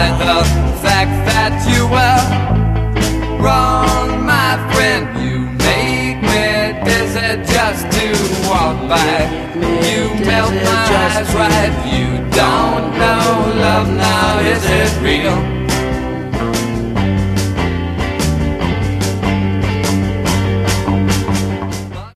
hide the fact that you were wrong, my friend. You make me dizzy just to walk by. You melt my eyes right. You don't know love now, is it real?